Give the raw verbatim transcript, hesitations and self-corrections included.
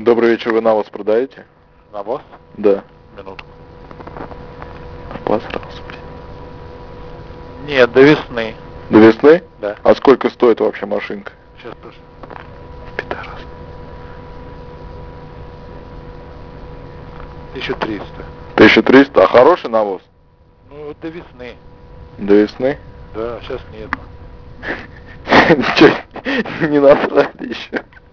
Добрый вечер, вы навоз продаете? Навоз? Да. Минутку. Обосрался, блин. Нет, до весны. До весны? Да. А сколько стоит вообще машинка? Сейчас тоже. Пидорас. тысяча триста. тысяча триста, а хороший навоз? Ну, до весны. До весны? Да, сейчас нет. Че, не насрали еще?